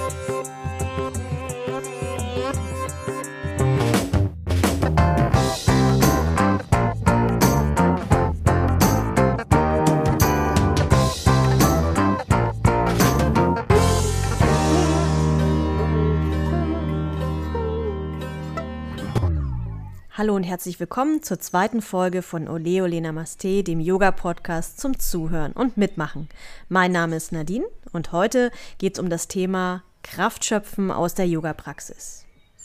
Hallo und herzlich willkommen zur zweiten Folge von Ole Ole Namaste, dem Yoga-Podcast zum Zuhören und Mitmachen. Mein Name ist Nadine und heute geht es um das Thema Kraftschöpfen aus der Yoga-Praxis.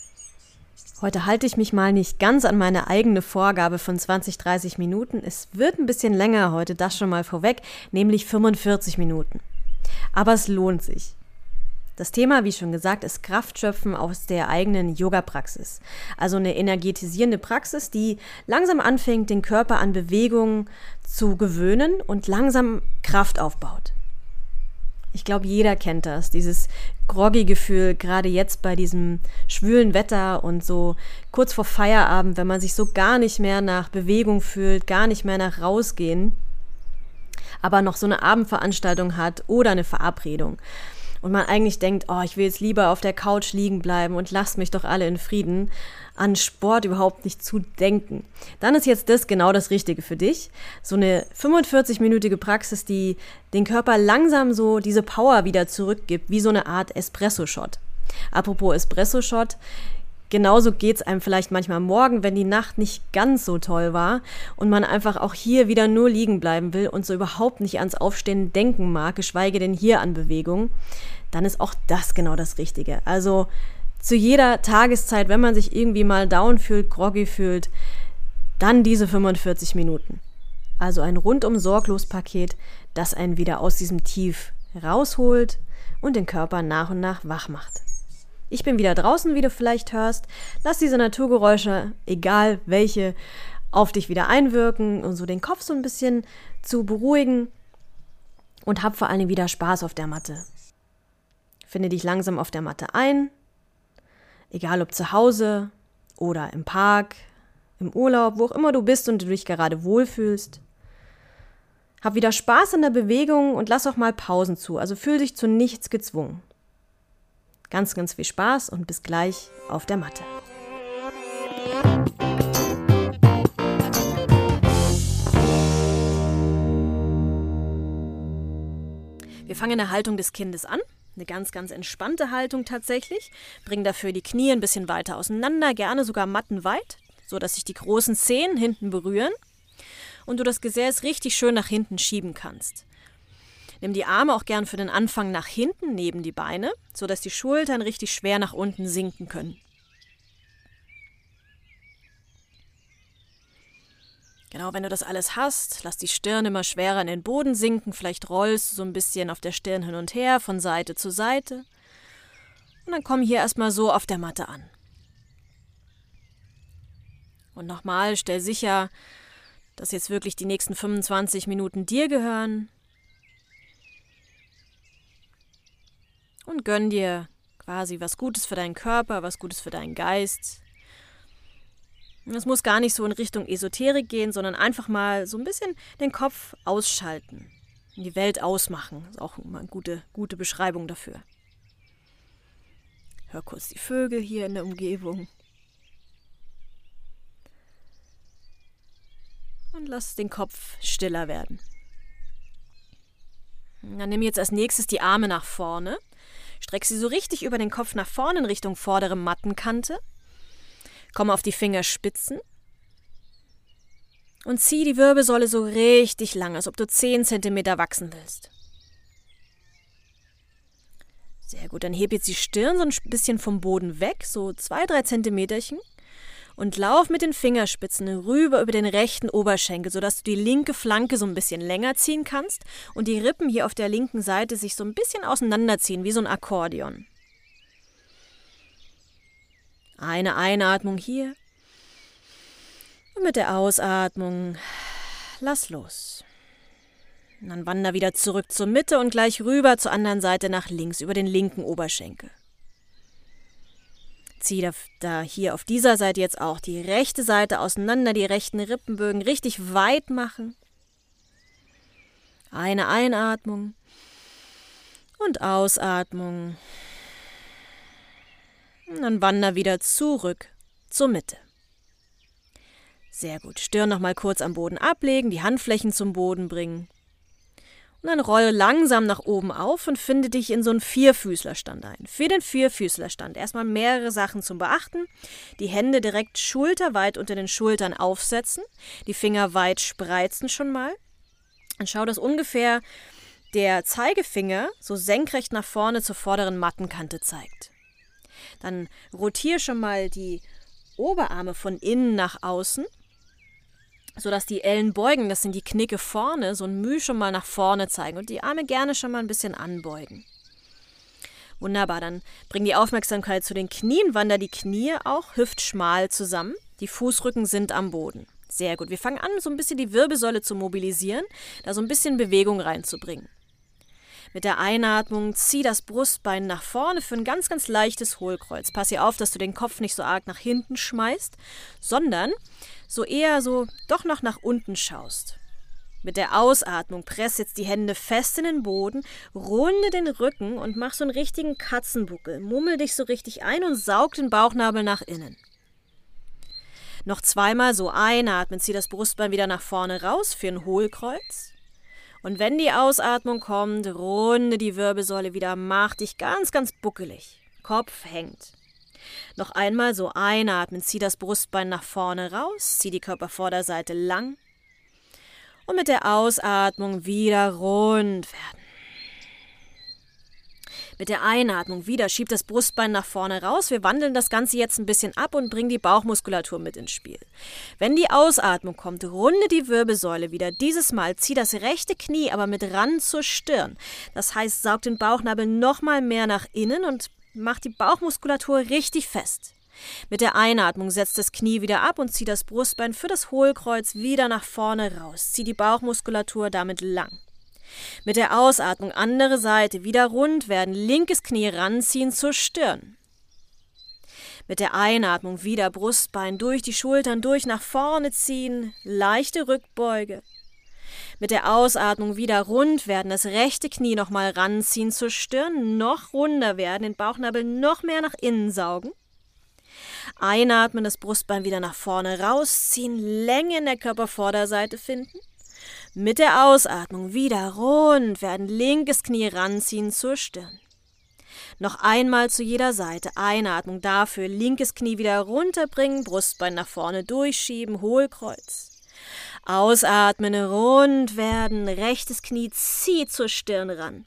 Heute halte ich mich mal nicht ganz an meine eigene Vorgabe von 20-30 Minuten. Es wird ein bisschen länger heute, das schon mal vorweg, nämlich 45 Minuten. Aber es lohnt sich. Das Thema, wie schon gesagt, ist Kraftschöpfen aus der eigenen Yoga-Praxis. Also eine energetisierende Praxis, die langsam anfängt, den Körper an Bewegungen zu gewöhnen und langsam Kraft aufbaut. Ich glaube, jeder kennt das, dieses Groggy-Gefühl, gerade jetzt bei diesem schwülen Wetter und so kurz vor Feierabend, wenn man sich so gar nicht mehr nach Bewegung fühlt, gar nicht mehr nach rausgehen, aber noch so eine Abendveranstaltung hat oder eine Verabredung. Und man eigentlich denkt, ich will jetzt lieber auf der Couch liegen bleiben und lasst mich doch alle in Frieden, an Sport überhaupt nicht zu denken. Dann ist jetzt das genau das Richtige für dich. So eine 45-minütige Praxis, die den Körper langsam so diese Power wieder zurückgibt, wie so eine Art Espresso-Shot. Apropos Espresso-Shot, genauso geht's einem vielleicht manchmal morgen, wenn die Nacht nicht ganz so toll war und man einfach auch hier wieder nur liegen bleiben will und so überhaupt nicht ans Aufstehen denken mag, geschweige denn hier an Bewegung, dann ist auch das genau das Richtige. Also zu jeder Tageszeit, wenn man sich irgendwie mal down fühlt, groggy fühlt, dann diese 45 Minuten. Also ein rundum sorglos Paket, das einen wieder aus diesem Tief rausholt und den Körper nach und nach wach macht. Ich bin wieder draußen, wie du vielleicht hörst. Lass diese Naturgeräusche, egal welche, auf dich wieder einwirken und so den Kopf so ein bisschen zu beruhigen und hab vor allen Dingen wieder Spaß auf der Matte. Finde dich langsam auf der Matte ein, egal ob zu Hause oder im Park, im Urlaub, wo auch immer du bist und du dich gerade wohlfühlst. Hab wieder Spaß an der Bewegung und lass auch mal Pausen zu, also fühl dich zu nichts gezwungen. Ganz, ganz viel Spaß und bis gleich auf der Matte. Wir fangen in der Haltung des Kindes an. Eine ganz, ganz entspannte Haltung tatsächlich. Bring dafür die Knie ein bisschen weiter auseinander, gerne sogar mattenweit, sodass sich die großen Zehen hinten berühren und du das Gesäß richtig schön nach hinten schieben kannst. Nimm die Arme auch gern für den Anfang nach hinten neben die Beine, sodass die Schultern richtig schwer nach unten sinken können. Genau, wenn du das alles hast, lass die Stirn immer schwerer in den Boden sinken. Vielleicht rollst du so ein bisschen auf der Stirn hin und her, von Seite zu Seite. Und dann komm hier erstmal so auf der Matte an. Und nochmal, stell sicher, dass jetzt wirklich die nächsten 25 Minuten dir gehören. Und gönn dir quasi was Gutes für deinen Körper, was Gutes für deinen Geist. Es muss gar nicht so in Richtung Esoterik gehen, sondern einfach mal so ein bisschen den Kopf ausschalten, die Welt ausmachen. Das ist auch immer eine gute Beschreibung dafür. Hör kurz die Vögel hier in der Umgebung. Und lass den Kopf stiller werden. Und dann nimm jetzt als nächstes die Arme nach vorne. Streck sie so richtig über den Kopf nach vorne in Richtung vordere Mattenkante. Komm auf die Fingerspitzen und zieh die Wirbelsäule so richtig lang, als ob du 10 cm wachsen willst. Sehr gut, dann heb jetzt die Stirn so ein bisschen vom Boden weg, so 2-3 Zentimeterchen und lauf mit den Fingerspitzen rüber über den rechten Oberschenkel, sodass du die linke Flanke so ein bisschen länger ziehen kannst und die Rippen hier auf der linken Seite sich so ein bisschen auseinanderziehen, wie so ein Akkordeon. Eine Einatmung hier und mit der Ausatmung lass los. Und dann wander wieder zurück zur Mitte und gleich rüber zur anderen Seite nach links über den linken Oberschenkel. Zieh da hier auf dieser Seite jetzt auch die rechte Seite auseinander, die rechten Rippenbögen richtig weit machen. Eine Einatmung und Ausatmung. Und dann wander wieder zurück zur Mitte. Sehr gut. Stirn nochmal kurz am Boden ablegen, die Handflächen zum Boden bringen. Und dann roll langsam nach oben auf und finde dich in so einen Vierfüßlerstand ein. Für den Vierfüßlerstand erstmal mehrere Sachen zum Beachten. Die Hände direkt schulterweit unter den Schultern aufsetzen. Die Finger weit spreizen schon mal. Und schau, dass ungefähr der Zeigefinger so senkrecht nach vorne zur vorderen Mattenkante zeigt. Dann rotiere schon mal die Oberarme von innen nach außen, sodass die Ellenbeugen, das sind die Knicke vorne, so ein Müh schon mal nach vorne zeigen und die Arme gerne schon mal ein bisschen anbeugen. Wunderbar, dann bring die Aufmerksamkeit zu den Knien, wander die Knie auch hüftschmal zusammen, die Fußrücken sind am Boden. Sehr gut, wir fangen an, so ein bisschen die Wirbelsäule zu mobilisieren, da so ein bisschen Bewegung reinzubringen. Mit der Einatmung zieh das Brustbein nach vorne für ein ganz, ganz leichtes Hohlkreuz. Pass hier auf, dass du den Kopf nicht so arg nach hinten schmeißt, sondern so eher so doch noch nach unten schaust. Mit der Ausatmung press jetzt die Hände fest in den Boden, runde den Rücken und mach so einen richtigen Katzenbuckel. Mummel dich so richtig ein und saug den Bauchnabel nach innen. Noch zweimal so einatmen, zieh das Brustbein wieder nach vorne raus für ein Hohlkreuz. Und wenn die Ausatmung kommt, runde die Wirbelsäule wieder, mach dich ganz, ganz buckelig. Kopf hängt. Noch einmal so einatmen, zieh das Brustbein nach vorne raus, zieh die Körpervorderseite lang. Und mit der Ausatmung wieder rund werden. Mit der Einatmung wieder, schieb das Brustbein nach vorne raus. Wir wandeln das Ganze jetzt ein bisschen ab und bringen die Bauchmuskulatur mit ins Spiel. Wenn die Ausatmung kommt, runde die Wirbelsäule wieder. Dieses Mal zieh das rechte Knie aber mit ran zur Stirn. Das heißt, saug den Bauchnabel nochmal mehr nach innen und mach die Bauchmuskulatur richtig fest. Mit der Einatmung setzt das Knie wieder ab und zieh das Brustbein für das Hohlkreuz wieder nach vorne raus. Zieh die Bauchmuskulatur damit lang. Mit der Ausatmung andere Seite wieder rund werden, linkes Knie ranziehen zur Stirn. Mit der Einatmung wieder Brustbein durch die Schultern durch nach vorne ziehen, leichte Rückbeuge. Mit der Ausatmung wieder rund werden, das rechte Knie nochmal ranziehen zur Stirn, noch runder werden, den Bauchnabel noch mehr nach innen saugen. Einatmen, das Brustbein wieder nach vorne rausziehen, Länge in der Körpervorderseite finden. Mit der Ausatmung wieder rund werden, linkes Knie ranziehen zur Stirn. Noch einmal zu jeder Seite. Einatmung dafür, linkes Knie wieder runterbringen, Brustbein nach vorne durchschieben, Hohlkreuz. Ausatmen, rund werden, rechtes Knie zieht zur Stirn ran.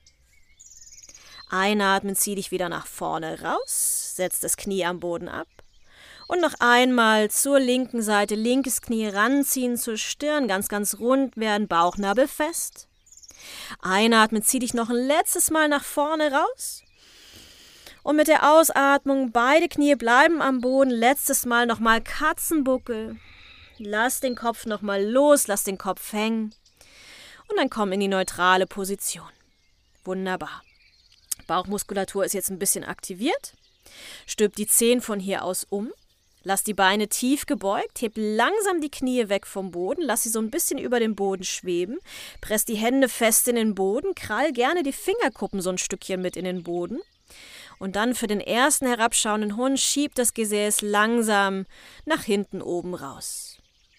Einatmen, zieh dich wieder nach vorne raus, setz das Knie am Boden ab. Und noch einmal zur linken Seite, linkes Knie ranziehen zur Stirn, ganz, ganz rund werden, Bauchnabel fest. Einatmen, zieh dich noch ein letztes Mal nach vorne raus. Und mit der Ausatmung, beide Knie bleiben am Boden, letztes Mal nochmal Katzenbuckel. Lass den Kopf nochmal los, lass den Kopf hängen. Und dann komm in die neutrale Position. Wunderbar. Bauchmuskulatur ist jetzt ein bisschen aktiviert. Stülp die Zehen von hier aus um. Lass die Beine tief gebeugt, heb langsam die Knie weg vom Boden, lass sie so ein bisschen über dem Boden schweben, press die Hände fest in den Boden, krall gerne die Fingerkuppen so ein Stückchen mit in den Boden. Und dann für den ersten herabschauenden Hund schieb das Gesäß langsam nach hinten oben raus.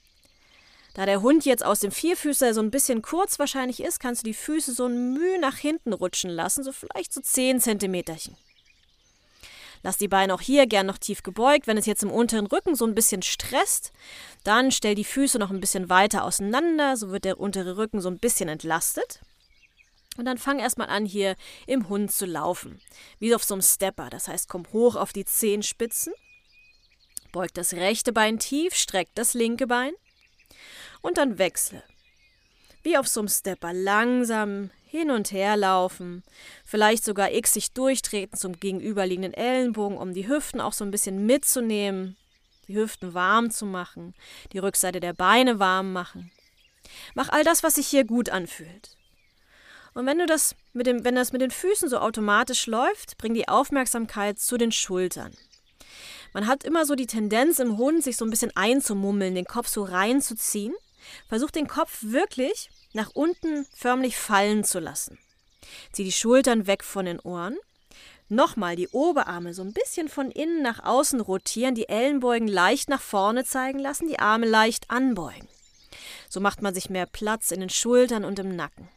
Da der Hund jetzt aus dem Vierfüßler so ein bisschen kurz wahrscheinlich ist, kannst du die Füße so ein Müh nach hinten rutschen lassen, so vielleicht so 10 Zentimeterchen. Lass die Beine auch hier gern noch tief gebeugt. Wenn es jetzt im unteren Rücken so ein bisschen stresst, dann stell die Füße noch ein bisschen weiter auseinander, so wird der untere Rücken so ein bisschen entlastet. Und dann fang erstmal an, hier im Hund zu laufen, wie auf so einem Stepper. Das heißt, komm hoch auf die Zehenspitzen, beug das rechte Bein tief, streck das linke Bein und dann wechsle. Wie auf so einem Stepper, langsam hin und her laufen, vielleicht sogar x-ig durchtreten zum gegenüberliegenden Ellenbogen, um die Hüften auch so ein bisschen mitzunehmen, die Hüften warm zu machen, die Rückseite der Beine warm machen. Mach all das, was sich hier gut anfühlt. Und wenn das mit den Füßen so automatisch läuft, bring die Aufmerksamkeit zu den Schultern. Man hat immer so die Tendenz im Hund, sich so ein bisschen einzumummeln, den Kopf so reinzuziehen. Versuch den Kopf wirklich nach unten förmlich fallen zu lassen. Zieh die Schultern weg von den Ohren. Nochmal die Oberarme so ein bisschen von innen nach außen rotieren, die Ellenbeugen leicht nach vorne zeigen lassen, die Arme leicht anbeugen. So macht man sich mehr Platz in den Schultern und im Nacken.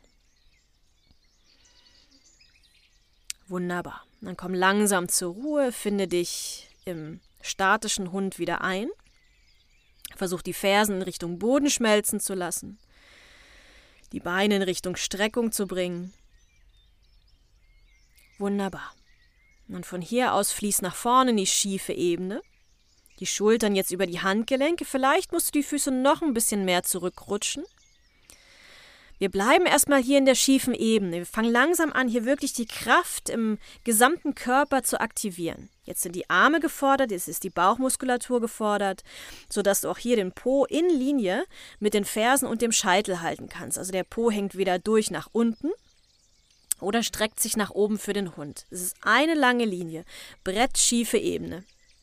Wunderbar. Dann komm langsam zur Ruhe, finde dich im statischen Hund wieder ein. Versuch die Fersen in Richtung Boden schmelzen zu lassen, die Beine in Richtung Streckung zu bringen. Wunderbar. Und von hier aus fließ nach vorne in die schiefe Ebene. Die Schultern jetzt über die Handgelenke. Vielleicht musst du die Füße noch ein bisschen mehr zurückrutschen. Wir bleiben erstmal hier in der schiefen Ebene. Wir fangen langsam an, hier wirklich die Kraft im gesamten Körper zu aktivieren. Jetzt sind die Arme gefordert, jetzt ist die Bauchmuskulatur gefordert, sodass du auch hier den Po in Linie mit den Fersen und dem Scheitel halten kannst. Also der Po hängt weder durch nach unten oder streckt sich nach oben für den Hund. Es ist eine lange Linie, brettschiefe Ebene.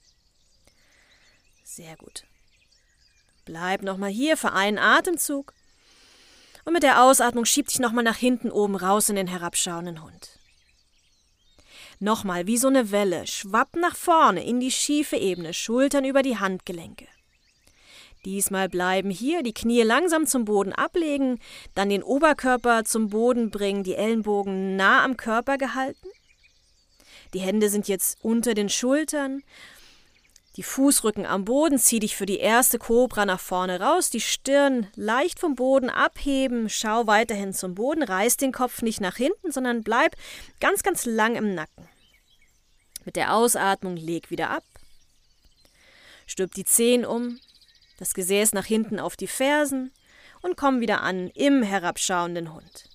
Sehr gut. Bleib nochmal hier für einen Atemzug. Und mit der Ausatmung schieb dich nochmal nach hinten oben raus in den herabschauenden Hund. Nochmal wie so eine Welle, schwapp nach vorne in die schiefe Ebene, Schultern über die Handgelenke. Diesmal bleiben hier, die Knie langsam zum Boden ablegen, dann den Oberkörper zum Boden bringen, die Ellenbogen nah am Körper gehalten. Die Hände sind jetzt unter den Schultern. Die Fußrücken am Boden, zieh dich für die erste Kobra nach vorne raus, die Stirn leicht vom Boden abheben, schau weiterhin zum Boden, reiß den Kopf nicht nach hinten, sondern bleib ganz, ganz lang im Nacken. Mit der Ausatmung leg wieder ab, stülp die Zehen um, das Gesäß nach hinten auf die Fersen und komm wieder an im herabschauenden Hund.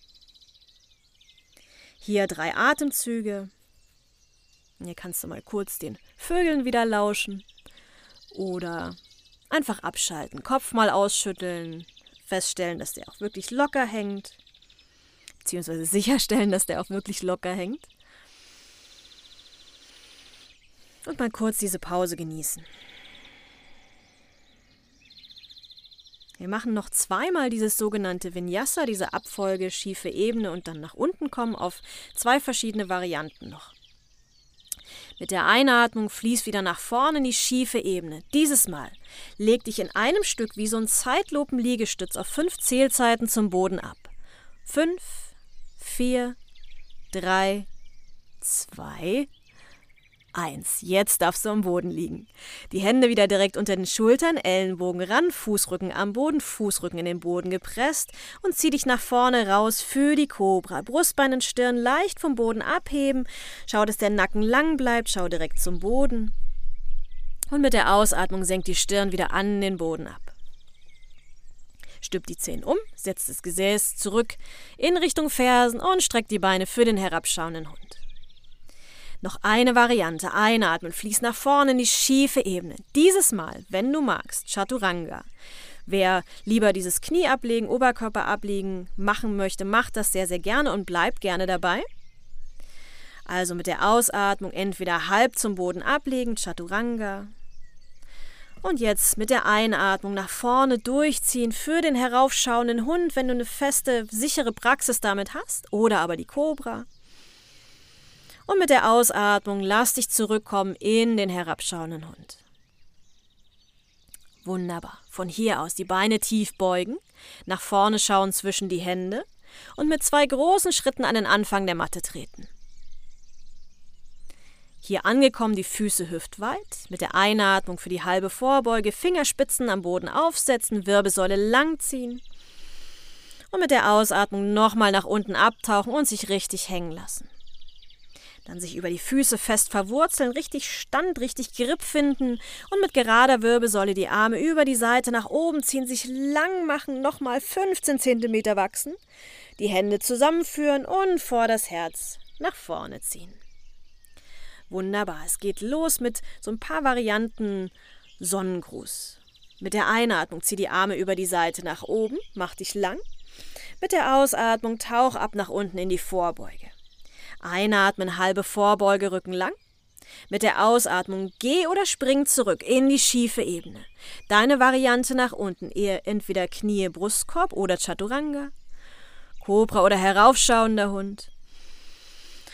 Hier 3 Atemzüge. Hier kannst du mal kurz den Vögeln wieder lauschen oder einfach abschalten, Kopf mal ausschütteln, feststellen, dass der auch wirklich locker hängt, beziehungsweise sicherstellen, dass der auch wirklich locker hängt und mal kurz diese Pause genießen. Wir machen noch 2-mal dieses sogenannte Vinyasa, diese Abfolge, schiefe Ebene und dann nach unten kommen auf 2 verschiedene Varianten noch. Mit der Einatmung fließ wieder nach vorne in die schiefe Ebene. Dieses Mal leg dich in einem Stück wie so ein Zeitlupen-Liegestütz auf 5 Zählzeiten zum Boden ab. 5, 4, 3, 2, 1. Jetzt darfst du am Boden liegen. Die Hände wieder direkt unter den Schultern, Ellenbogen ran, Fußrücken am Boden, Fußrücken in den Boden gepresst und zieh dich nach vorne raus für die Kobra. Brustbein und Stirn leicht vom Boden abheben. Schau, dass der Nacken lang bleibt. Schau direkt zum Boden. Und mit der Ausatmung senk die Stirn wieder an den Boden ab. Stülp die Zehen um, setz das Gesäß zurück in Richtung Fersen und streck die Beine für den herabschauenden Hund. Noch eine Variante, einatmen, fließ nach vorne in die schiefe Ebene. Dieses Mal, wenn du magst, Chaturanga. Wer lieber dieses Knie ablegen, Oberkörper ablegen machen möchte, macht das sehr, sehr gerne und bleibt gerne dabei. Also mit der Ausatmung entweder halb zum Boden ablegen, Chaturanga. Und jetzt mit der Einatmung nach vorne durchziehen für den heraufschauenden Hund, wenn du eine feste, sichere Praxis damit hast, oder aber die Kobra. Und mit der Ausatmung lass dich zurückkommen in den herabschauenden Hund. Wunderbar. Von hier aus die Beine tief beugen, nach vorne schauen zwischen die Hände und mit 2 großen Schritten an den Anfang der Matte treten. Hier angekommen, die Füße hüftweit. Mit der Einatmung für die halbe Vorbeuge, Fingerspitzen am Boden aufsetzen, Wirbelsäule langziehen. Und mit der Ausatmung nochmal nach unten abtauchen und sich richtig hängen lassen. Dann sich über die Füße fest verwurzeln, richtig Stand, richtig Grip finden und mit gerader Wirbelsäule die Arme über die Seite nach oben ziehen, sich lang machen, nochmal 15 cm wachsen, die Hände zusammenführen und vor das Herz nach vorne ziehen. Wunderbar, es geht los mit so ein paar Varianten Sonnengruß. Mit der Einatmung zieh die Arme über die Seite nach oben, mach dich lang. Mit der Ausatmung tauch ab nach unten in die Vorbeuge. Einatmen, halbe Vorbeuge, Rücken lang. Mit der Ausatmung geh oder spring zurück in die schiefe Ebene. Deine Variante nach unten, eher entweder Knie, Brustkorb oder Chaturanga, Kobra oder heraufschauender Hund.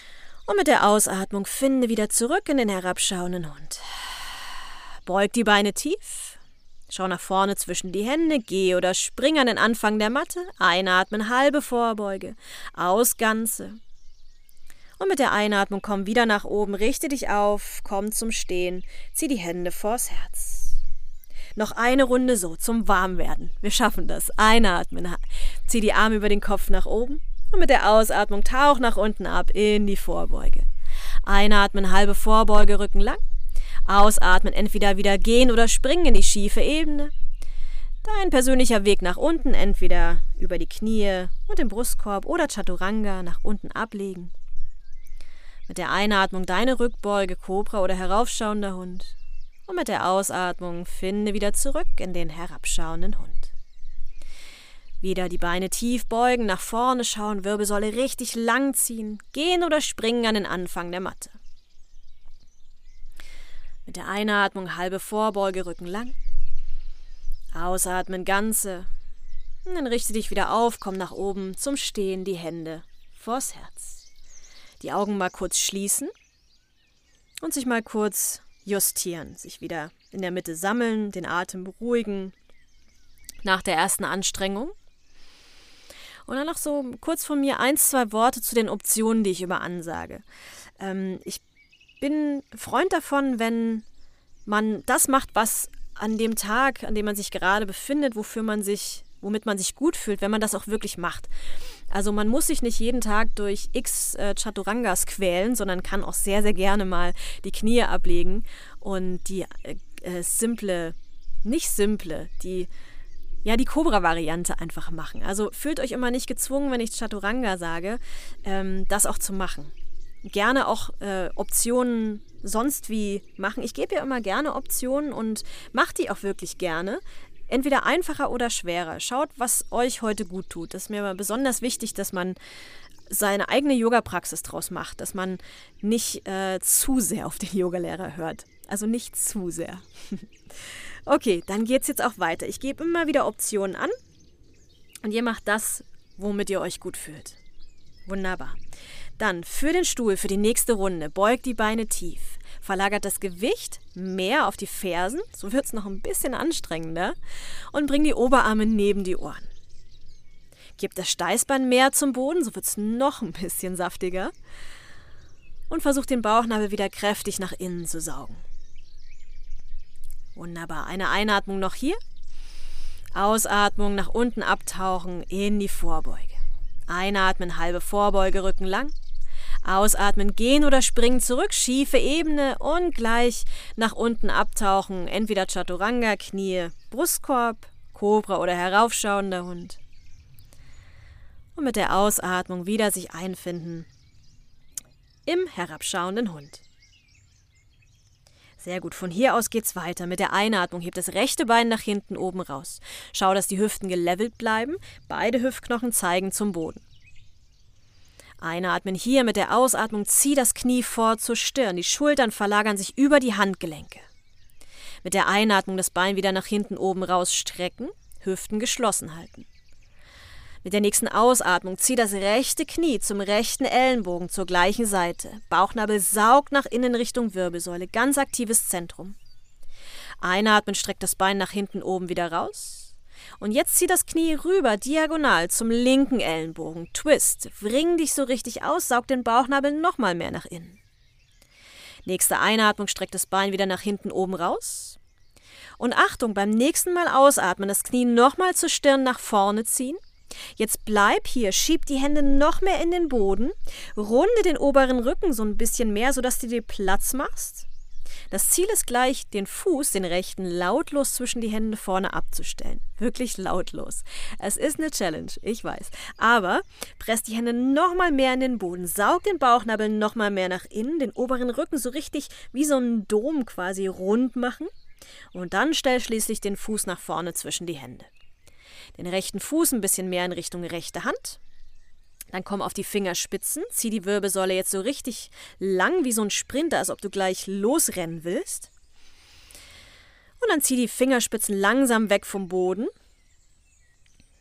Und mit der Ausatmung finde wieder zurück in den herabschauenden Hund. Beug die Beine tief. Schau nach vorne zwischen die Hände. Geh oder spring an den Anfang der Matte. Einatmen, halbe Vorbeuge. Aus, ganze. Und mit der Einatmung komm wieder nach oben. Richte dich auf. Komm zum Stehen. Zieh die Hände vors Herz. Noch eine Runde so zum Warmwerden. Wir schaffen das. Einatmen. Zieh die Arme über den Kopf nach oben. Und mit der Ausatmung tauch nach unten ab in die Vorbeuge. Einatmen, halbe Vorbeuge, Rücken lang. Ausatmen, entweder wieder gehen oder springen in die schiefe Ebene. Dein persönlicher Weg nach unten, entweder über die Knie und den Brustkorb oder Chaturanga nach unten ablegen. Mit der Einatmung deine Rückbeuge, Kobra oder heraufschauender Hund. Und mit der Ausatmung finde wieder zurück in den herabschauenden Hund. Wieder die Beine tief beugen, nach vorne schauen, Wirbelsäule richtig lang ziehen, gehen oder springen an den Anfang der Matte. Mit der Einatmung halbe Vorbeuge, Rücken lang. Ausatmen, ganze. Und dann richte dich wieder auf, komm nach oben zum Stehen, die Hände vors Herz. Die Augen mal kurz schließen und sich mal kurz justieren, sich wieder in der Mitte sammeln, den Atem beruhigen nach der ersten Anstrengung. Und dann noch so kurz von mir 1-2 Worte zu den Optionen, die ich immer ansage. Ich bin Freund davon, wenn man das macht, was an dem Tag, an dem man sich gerade befindet, womit man sich gut fühlt, wenn man das auch wirklich macht. Also man muss sich nicht jeden Tag durch x Chaturangas quälen, sondern kann auch sehr, sehr gerne mal die Knie ablegen und die die Cobra-Variante einfach machen. Also fühlt euch immer nicht gezwungen, wenn ich Chaturanga sage, das auch zu machen. Gerne auch Optionen sonst wie machen. Ich gebe ja immer gerne Optionen und macht die auch wirklich gerne. Entweder einfacher oder schwerer. Schaut, was euch heute gut tut. Das ist mir aber besonders wichtig, dass man seine eigene Yoga-Praxis draus macht, dass man nicht zu sehr auf den Yogalehrer hört. Also nicht zu sehr. Okay, dann geht's jetzt auch weiter. Ich gebe immer wieder Optionen an und ihr macht das, womit ihr euch gut fühlt. Wunderbar. Dann für den Stuhl, für die nächste Runde, beugt die Beine tief. Verlagert das Gewicht mehr auf die Fersen, so wird es noch ein bisschen anstrengender, und bringt die Oberarme neben die Ohren. Gebt das Steißbein mehr zum Boden, so wird es noch ein bisschen saftiger. Und versucht den Bauchnabel wieder kräftig nach innen zu saugen. Wunderbar. Eine Einatmung noch hier. Ausatmung nach unten abtauchen in die Vorbeuge. Einatmen, halbe Vorbeuge, Rücken lang. Ausatmen, gehen oder springen zurück, schiefe Ebene und gleich nach unten abtauchen. Entweder Chaturanga, Knie, Brustkorb, Kobra oder heraufschauender Hund. Und mit der Ausatmung wieder sich einfinden im herabschauenden Hund. Sehr gut, von hier aus geht's weiter. Mit der Einatmung hebt das rechte Bein nach hinten oben raus. Schau, dass die Hüften gelevelt bleiben. Beide Hüftknochen zeigen zum Boden. Einatmen hier, mit der Ausatmung zieh das Knie vor zur Stirn. Die Schultern verlagern sich über die Handgelenke. Mit der Einatmung das Bein wieder nach hinten oben raus strecken, Hüften geschlossen halten. Mit der nächsten Ausatmung zieh das rechte Knie zum rechten Ellenbogen zur gleichen Seite. Bauchnabel saugt nach innen Richtung Wirbelsäule, ganz aktives Zentrum. Einatmen, streckt das Bein nach hinten oben wieder raus. Und jetzt zieh das Knie rüber, diagonal zum linken Ellenbogen. Twist, wring dich so richtig aus, saug den Bauchnabel nochmal mehr nach innen. Nächste Einatmung, streckt das Bein wieder nach hinten oben raus. Und Achtung, beim nächsten Mal ausatmen, das Knie nochmal zur Stirn nach vorne ziehen. Jetzt bleib hier, schieb die Hände noch mehr in den Boden, runde den oberen Rücken so ein bisschen mehr, sodass du dir Platz machst. Das Ziel ist gleich, den Fuß, den rechten, lautlos zwischen die Hände vorne abzustellen. Wirklich lautlos. Es ist eine Challenge, ich weiß. Aber presst die Hände noch mal mehr in den Boden, saug den Bauchnabel noch mal mehr nach innen, den oberen Rücken so richtig wie so einen Dom quasi rund machen. Und dann stell schließlich den Fuß nach vorne zwischen die Hände. Den rechten Fuß ein bisschen mehr in Richtung rechte Hand. Dann komm auf die Fingerspitzen, zieh die Wirbelsäule jetzt so richtig lang wie so ein Sprinter, als ob du gleich losrennen willst. Und dann zieh die Fingerspitzen langsam weg vom Boden.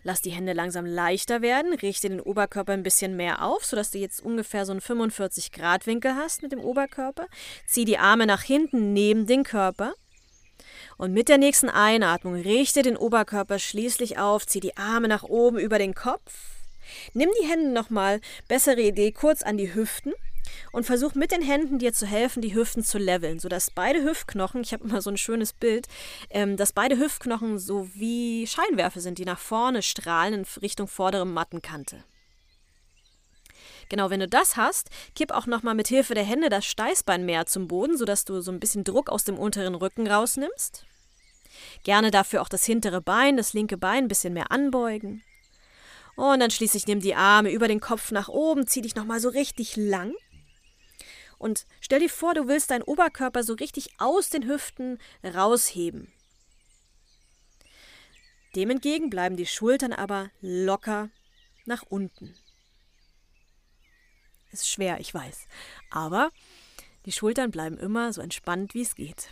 Lass die Hände langsam leichter werden, richte den Oberkörper ein bisschen mehr auf, sodass du jetzt ungefähr so einen 45-Grad-Winkel hast mit dem Oberkörper. Zieh die Arme nach hinten neben den Körper. Und mit der nächsten Einatmung richte den Oberkörper schließlich auf, zieh die Arme nach oben über den Kopf. Nimm die Hände nochmal, bessere Idee, kurz an die Hüften. Und versuch mit den Händen dir zu helfen, die Hüften zu leveln, sodass beide Hüftknochen, ich habe immer so ein schönes Bild, dass beide Hüftknochen so wie Scheinwerfer sind, die nach vorne strahlen in Richtung vordere Mattenkante. Genau, wenn du das hast, kipp auch nochmal mit Hilfe der Hände das Steißbein mehr zum Boden, sodass du so ein bisschen Druck aus dem unteren Rücken rausnimmst. Gerne dafür auch das hintere Bein, das linke Bein ein bisschen mehr anbeugen. Und dann schließlich nimm die Arme über den Kopf nach oben, zieh dich nochmal so richtig lang. Und stell dir vor, du willst deinen Oberkörper so richtig aus den Hüften rausheben. Dem entgegen bleiben die Schultern aber locker nach unten. Ist schwer, ich weiß. Aber die Schultern bleiben immer so entspannt, wie es geht.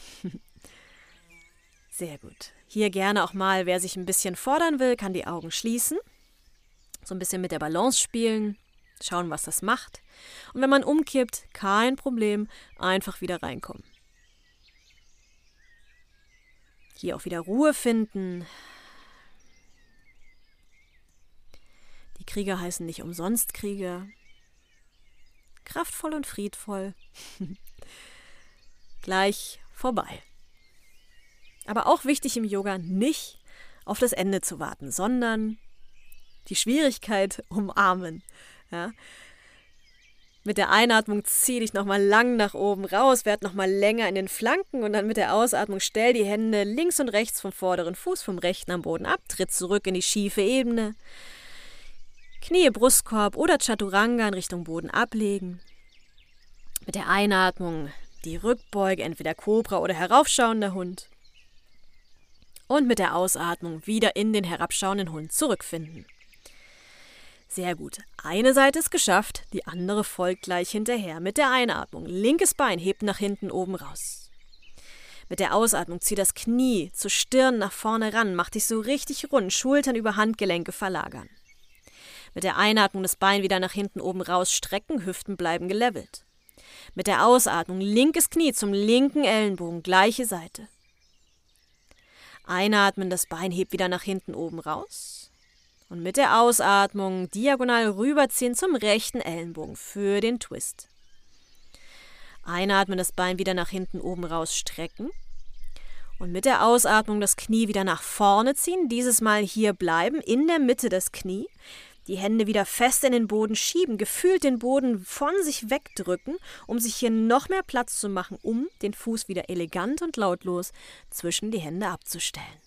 Sehr gut. Hier gerne auch mal, wer sich ein bisschen fordern will, kann die Augen schließen. So ein bisschen mit der Balance spielen. Schauen, was das macht. Und wenn man umkippt, kein Problem, einfach wieder reinkommen. Hier auch wieder Ruhe finden. Die Krieger heißen nicht umsonst Krieger. Kraftvoll und friedvoll. Gleich vorbei. Aber auch wichtig im Yoga, nicht auf das Ende zu warten, sondern die Schwierigkeit umarmen. Ja. Mit der Einatmung zieh dich nochmal lang nach oben raus, werd nochmal länger in den Flanken und dann mit der Ausatmung stell die Hände links und rechts vom vorderen Fuß, vom rechten am Boden ab, tritt zurück in die schiefe Ebene. Knie, Brustkorb oder Chaturanga in Richtung Boden ablegen. Mit der Einatmung die Rückbeuge, entweder Kobra oder heraufschauender Hund. Und mit der Ausatmung wieder in den herabschauenden Hund zurückfinden. Sehr gut. Eine Seite ist geschafft, die andere folgt gleich hinterher. Mit der Einatmung, linkes Bein hebt nach hinten oben raus. Mit der Ausatmung zieh das Knie zur Stirn nach vorne ran, mach dich so richtig rund, Schultern über Handgelenke verlagern. Mit der Einatmung das Bein wieder nach hinten oben raus strecken, Hüften bleiben gelevelt. Mit der Ausatmung linkes Knie zum linken Ellenbogen, gleiche Seite. Einatmen, das Bein hebt wieder nach hinten oben raus. Und mit der Ausatmung diagonal rüberziehen zum rechten Ellenbogen für den Twist. Einatmen, das Bein wieder nach hinten oben raus strecken. Und mit der Ausatmung das Knie wieder nach vorne ziehen. Dieses Mal hier bleiben, in der Mitte das Knie. Die Hände wieder fest in den Boden schieben, gefühlt den Boden von sich wegdrücken, um sich hier noch mehr Platz zu machen, um den Fuß wieder elegant und lautlos zwischen die Hände abzustellen.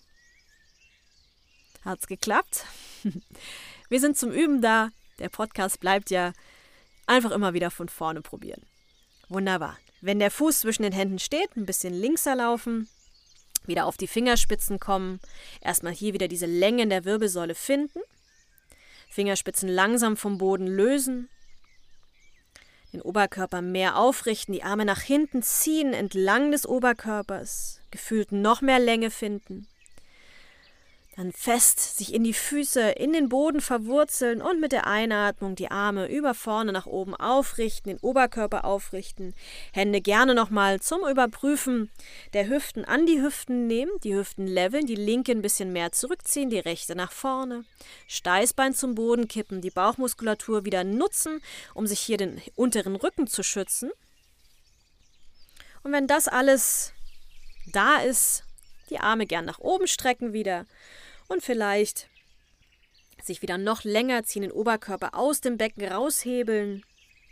Hat's geklappt? Wir sind zum Üben da. Der Podcast bleibt ja, einfach immer wieder von vorne probieren. Wunderbar. Wenn der Fuß zwischen den Händen steht, ein bisschen linkser laufen, wieder auf die Fingerspitzen kommen, erstmal hier wieder diese Länge in der Wirbelsäule finden, Fingerspitzen langsam vom Boden lösen, den Oberkörper mehr aufrichten, die Arme nach hinten ziehen, entlang des Oberkörpers, gefühlt noch mehr Länge finden. Dann fest sich in die Füße, in den Boden verwurzeln und mit der Einatmung die Arme über vorne nach oben aufrichten, den Oberkörper aufrichten. Hände gerne nochmal zum Überprüfen der Hüften an die Hüften nehmen, die Hüften leveln, die linke ein bisschen mehr zurückziehen, die rechte nach vorne. Steißbein zum Boden kippen, die Bauchmuskulatur wieder nutzen, um sich hier den unteren Rücken zu schützen. Und wenn das alles da ist, die Arme gern nach oben strecken wieder und vielleicht sich wieder noch länger ziehen, den Oberkörper aus dem Becken raushebeln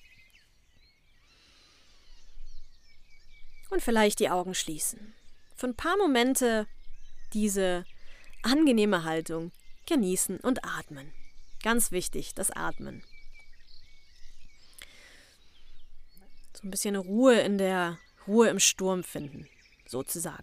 und vielleicht die Augen schließen. Für ein paar Momente diese angenehme Haltung genießen und atmen. Ganz wichtig, das Atmen. So ein bisschen Ruhe im Sturm finden, sozusagen.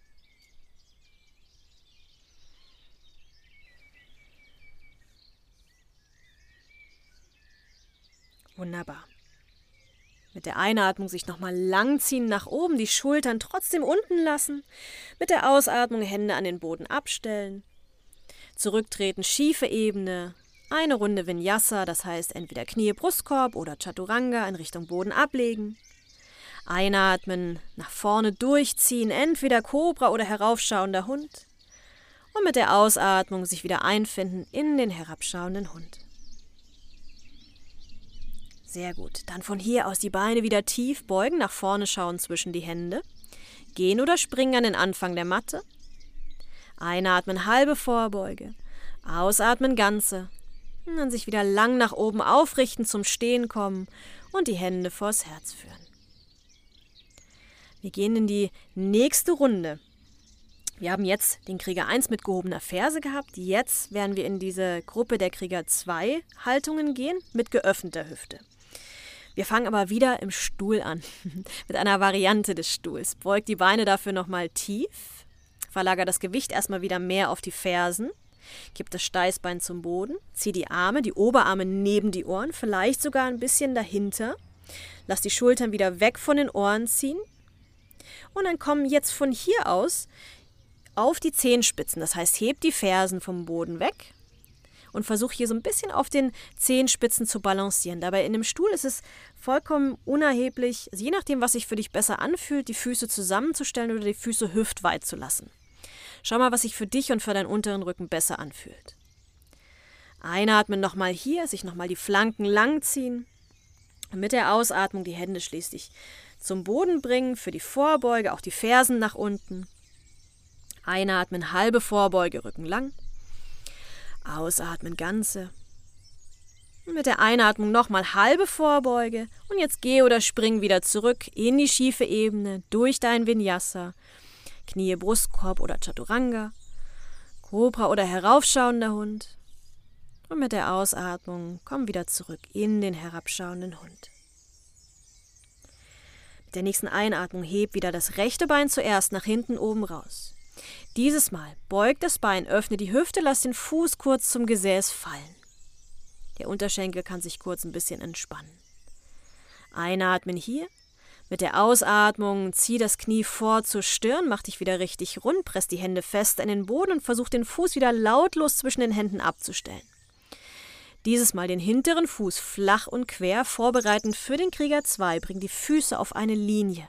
Wunderbar. Mit der Einatmung sich nochmal langziehen nach oben, die Schultern trotzdem unten lassen. Mit der Ausatmung Hände an den Boden abstellen. Zurücktreten, schiefe Ebene. Eine Runde Vinyasa, das heißt entweder Knie, Brustkorb oder Chaturanga in Richtung Boden ablegen. Einatmen, nach vorne durchziehen, entweder Kobra oder heraufschauender Hund. Und mit der Ausatmung sich wieder einfinden in den herabschauenden Hund. Sehr gut. Dann von hier aus die Beine wieder tief beugen, nach vorne schauen zwischen die Hände. Gehen oder springen an den Anfang der Matte. Einatmen, halbe Vorbeuge. Ausatmen, ganze. Und dann sich wieder lang nach oben aufrichten, zum Stehen kommen und die Hände vors Herz führen. Wir gehen in die nächste Runde. Wir haben jetzt den Krieger 1 mit gehobener Ferse gehabt. Jetzt werden wir in diese Gruppe der Krieger 2 Haltungen gehen mit geöffneter Hüfte. Wir fangen aber wieder im Stuhl an, mit einer Variante des Stuhls. Beug die Beine dafür nochmal tief, verlager das Gewicht erstmal wieder mehr auf die Fersen, gib das Steißbein zum Boden, zieh die Arme, die Oberarme neben die Ohren, vielleicht sogar ein bisschen dahinter. Lass die Schultern wieder weg von den Ohren ziehen. Und dann kommen jetzt von hier aus auf die Zehenspitzen. Das heißt, heb die Fersen vom Boden weg und versuch hier so ein bisschen auf den Zehenspitzen zu balancieren. Dabei in dem Stuhl ist es vollkommen unerheblich, also je nachdem, was sich für dich besser anfühlt, die Füße zusammenzustellen oder die Füße hüftweit zu lassen. Schau mal, was sich für dich und für deinen unteren Rücken besser anfühlt. Einatmen nochmal hier, sich nochmal die Flanken lang ziehen. Und mit der Ausatmung die Hände schließlich zum Boden bringen, für die Vorbeuge, auch die Fersen nach unten. Einatmen, halbe Vorbeuge, Rücken lang. Ausatmen, ganze. Und mit der Einatmung nochmal halbe Vorbeuge. Und jetzt geh oder spring wieder zurück in die schiefe Ebene, durch dein Vinyasa. Knie, Brustkorb oder Chaturanga. Kobra oder heraufschauender Hund. Und mit der Ausatmung komm wieder zurück in den herabschauenden Hund. Mit der nächsten Einatmung heb wieder das rechte Bein zuerst nach hinten oben raus. Dieses Mal beug das Bein, öffne die Hüfte, lass den Fuß kurz zum Gesäß fallen. Der Unterschenkel kann sich kurz ein bisschen entspannen. Einatmen hier. Mit der Ausatmung zieh das Knie vor zur Stirn, mach dich wieder richtig rund, press die Hände fest an den Boden und versuch den Fuß wieder lautlos zwischen den Händen abzustellen. Dieses Mal den hinteren Fuß flach und quer, vorbereitend für den Krieger 2. Bring die Füße auf eine Linie.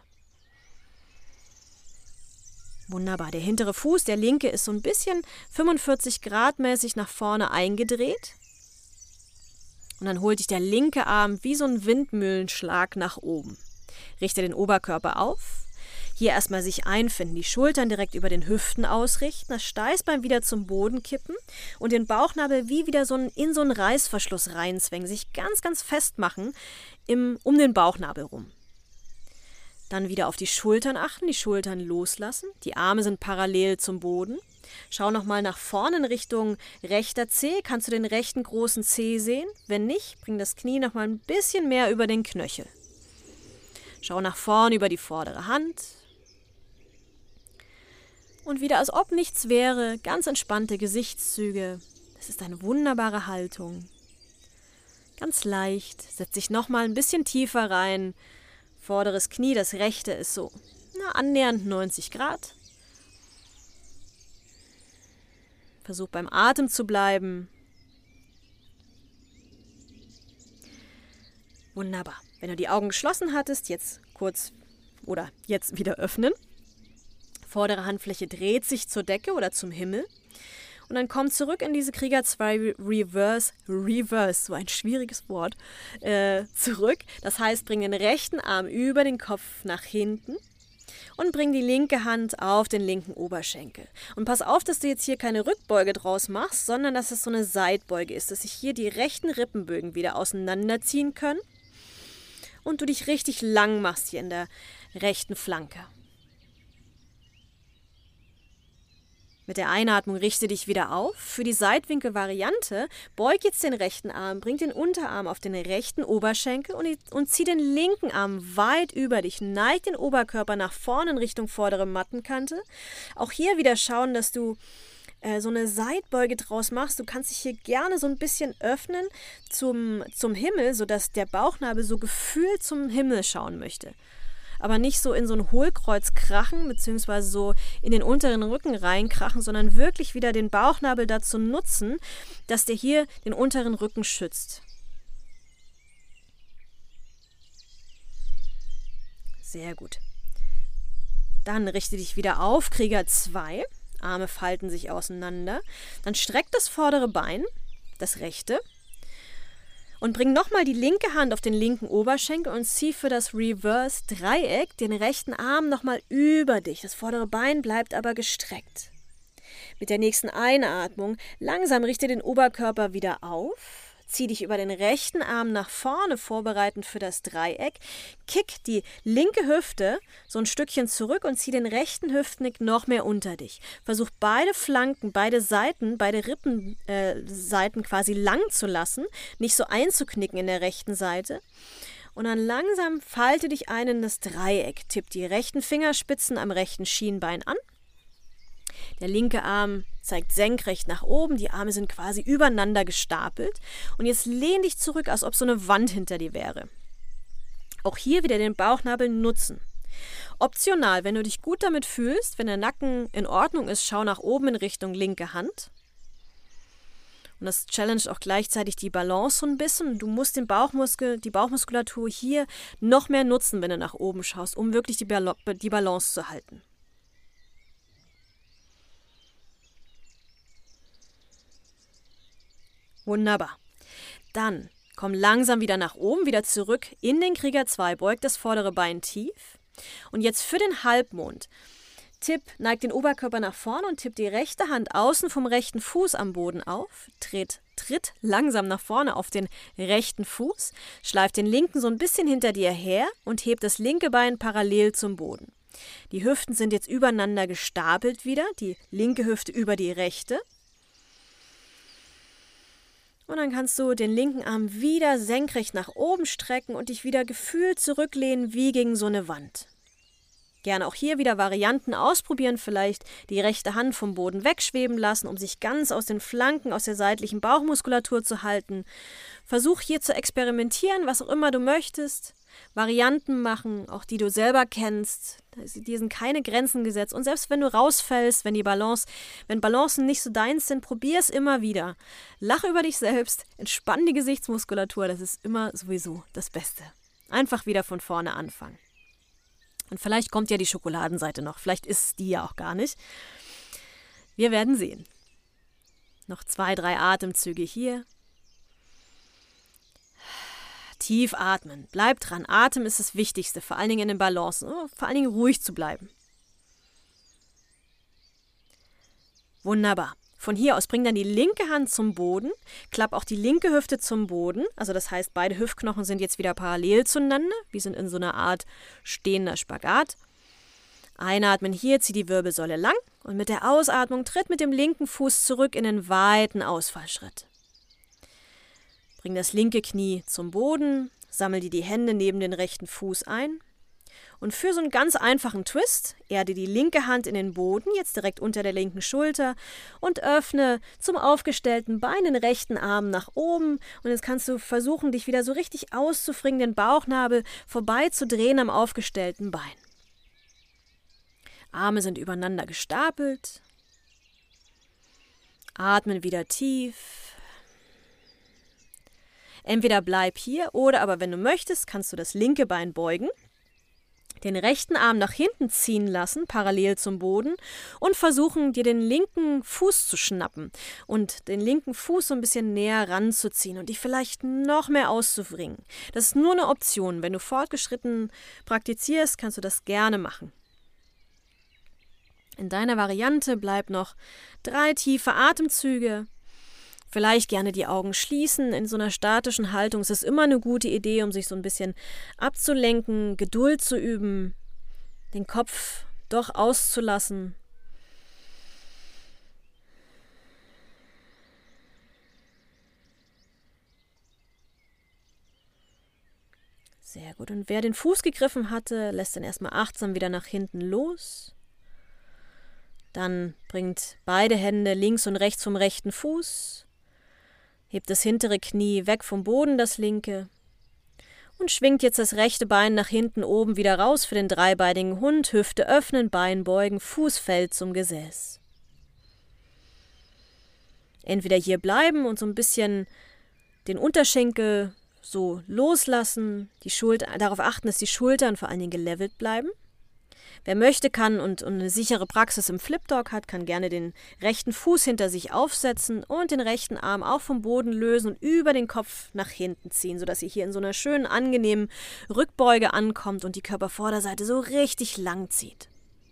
Wunderbar. Der hintere Fuß, der linke, ist so ein bisschen 45 Grad mäßig nach vorne eingedreht. Und dann holt dich der linke Arm wie so ein Windmühlenschlag nach oben. Richte den Oberkörper auf. Hier erstmal sich einfinden, die Schultern direkt über den Hüften ausrichten, das Steißbein wieder zum Boden kippen und den Bauchnabel wie wieder in so einen Reißverschluss reinzwängen, sich ganz, ganz fest machen um den Bauchnabel rum. Dann wieder auf die Schultern achten, die Schultern loslassen, die Arme sind parallel zum Boden. Schau nochmal nach vorne in Richtung rechter Zeh, kannst du den rechten großen Zeh sehen? Wenn nicht, bring das Knie nochmal ein bisschen mehr über den Knöchel. Schau nach vorne über die vordere Hand. Und wieder, als ob nichts wäre, ganz entspannte Gesichtszüge. Das ist eine wunderbare Haltung. Ganz leicht, setz dich nochmal ein bisschen tiefer rein. Vorderes Knie, das rechte ist so annähernd 90 Grad. Versuch beim Atem zu bleiben. Wunderbar. Wenn du die Augen geschlossen hattest, jetzt wieder öffnen. Vordere Handfläche dreht sich zur Decke oder zum Himmel. Und dann komm zurück in diese Krieger 2 Reverse, so ein schwieriges Wort, zurück. Das heißt, bring den rechten Arm über den Kopf nach hinten und bring die linke Hand auf den linken Oberschenkel. Und pass auf, dass du jetzt hier keine Rückbeuge draus machst, sondern dass es so eine Seitbeuge ist, dass sich hier die rechten Rippenbögen wieder auseinanderziehen können und du dich richtig lang machst hier in der rechten Flanke. Mit der Einatmung richte dich wieder auf. Für die Seitwinkelvariante beug jetzt den rechten Arm, bring den Unterarm auf den rechten Oberschenkel und zieh den linken Arm weit über dich. Neig den Oberkörper nach vorne in Richtung vordere Mattenkante. Auch hier wieder schauen, dass du so eine Seitbeuge draus machst. Du kannst dich hier gerne so ein bisschen öffnen zum Himmel, sodass der Bauchnabel so gefühlt zum Himmel schauen möchte. aber nicht so in so ein Hohlkreuz krachen, beziehungsweise so in den unteren Rücken reinkrachen, sondern wirklich wieder den Bauchnabel dazu nutzen, dass der hier den unteren Rücken schützt. Sehr gut. Dann richte dich wieder auf, Krieger 2. Arme falten sich auseinander. Dann streck das vordere Bein, das rechte, und bring nochmal die linke Hand auf den linken Oberschenkel und zieh für das Reverse Dreieck den rechten Arm nochmal über dich. Das vordere Bein bleibt aber gestreckt. Mit der nächsten Einatmung langsam richte den Oberkörper wieder auf. Zieh dich über den rechten Arm nach vorne, vorbereitend für das Dreieck. Kick die linke Hüfte so ein Stückchen zurück und zieh den rechten Hüftknick noch mehr unter dich. Versuch beide Flanken, beide Seiten, beide Rippenseiten quasi lang zu lassen, nicht so einzuknicken in der rechten Seite. Und dann langsam falte dich ein in das Dreieck. Tipp die rechten Fingerspitzen am rechten Schienbein an. Der linke Arm zeigt senkrecht nach oben, die Arme sind quasi übereinander gestapelt. Und jetzt lehn dich zurück, als ob so eine Wand hinter dir wäre. Auch hier wieder den Bauchnabel nutzen. Optional, wenn du dich gut damit fühlst, wenn der Nacken in Ordnung ist, schau nach oben in Richtung linke Hand. Und das challenge auch gleichzeitig die Balance so ein bisschen. Du musst die Bauchmuskulatur hier noch mehr nutzen, wenn du nach oben schaust, um wirklich die Balance zu halten. Wunderbar. Dann komm langsam wieder nach oben, wieder zurück in den Krieger 2. Beug das vordere Bein tief. Und jetzt für den Halbmond. Neig den Oberkörper nach vorne und tipp die rechte Hand außen vom rechten Fuß am Boden auf. Tritt langsam nach vorne auf den rechten Fuß. Schleif den linken so ein bisschen hinter dir her und heb das linke Bein parallel zum Boden. Die Hüften sind jetzt übereinander gestapelt wieder. Die linke Hüfte über die rechte. Und dann kannst du den linken Arm wieder senkrecht nach oben strecken und dich wieder gefühlt zurücklehnen wie gegen so eine Wand. Gerne auch hier wieder Varianten ausprobieren, vielleicht die rechte Hand vom Boden wegschweben lassen, um sich ganz aus den Flanken, aus der seitlichen Bauchmuskulatur zu halten. Versuch hier zu experimentieren, was auch immer du möchtest. Varianten machen, auch die du selber kennst. Dir sind keine Grenzen gesetzt. Und selbst wenn du rausfällst, wenn Balancen nicht so deins sind, probier es immer wieder. Lach über dich selbst, entspann die Gesichtsmuskulatur, das ist immer sowieso das Beste. Einfach wieder von vorne anfangen. Und vielleicht kommt ja die Schokoladenseite noch, vielleicht ist es die ja auch gar nicht. Wir werden sehen. Noch 2, 3 Atemzüge hier. Tief atmen. Bleib dran. Atem ist das Wichtigste, vor allen Dingen in den Balancen. Vor allen Dingen ruhig zu bleiben. Wunderbar. Von hier aus bring dann die linke Hand zum Boden. Klapp auch die linke Hüfte zum Boden. Also das heißt, beide Hüftknochen sind jetzt wieder parallel zueinander. Wir sind in so einer Art stehender Spagat. Einatmen hier, zieh die Wirbelsäule lang. Und mit der Ausatmung tritt mit dem linken Fuß zurück in den weiten Ausfallschritt. Bring das linke Knie zum Boden, sammel dir die Hände neben den rechten Fuß ein und für so einen ganz einfachen Twist erde die linke Hand in den Boden, jetzt direkt unter der linken Schulter und öffne zum aufgestellten Bein den rechten Arm nach oben und jetzt kannst du versuchen, dich wieder so richtig auszufringen, den Bauchnabel vorbeizudrehen am aufgestellten Bein. Arme sind übereinander gestapelt, atmen wieder tief. Entweder bleib hier oder aber wenn du möchtest, kannst du das linke Bein beugen, den rechten Arm nach hinten ziehen lassen, parallel zum Boden und versuchen, dir den linken Fuß zu schnappen und den linken Fuß so ein bisschen näher ranzuziehen und dich vielleicht noch mehr auszubringen. Das ist nur eine Option. Wenn du fortgeschritten praktizierst, kannst du das gerne machen. In deiner Variante bleib noch 3 tiefe Atemzüge. Vielleicht gerne die Augen schließen. In so einer statischen Haltung ist es immer eine gute Idee, um sich so ein bisschen abzulenken, Geduld zu üben, den Kopf doch auszulassen. Sehr gut. Und wer den Fuß gegriffen hatte, lässt dann erstmal achtsam wieder nach hinten los. Dann bringt beide Hände links und rechts vom rechten Fuß. Hebt das hintere Knie weg vom Boden, das linke. Und schwingt jetzt das rechte Bein nach hinten oben wieder raus für den dreibeinigen Hund. Hüfte öffnen, Bein beugen, Fuß fällt zum Gesäß. Entweder hier bleiben und so ein bisschen den Unterschenkel so loslassen, darauf achten, dass die Schultern vor allen Dingen gelevelt bleiben. Wer möchte, kann und eine sichere Praxis im Flip Dog hat, kann gerne den rechten Fuß hinter sich aufsetzen und den rechten Arm auch vom Boden lösen und über den Kopf nach hinten ziehen, sodass ihr hier in so einer schönen, angenehmen Rückbeuge ankommt und die Körpervorderseite so richtig lang zieht.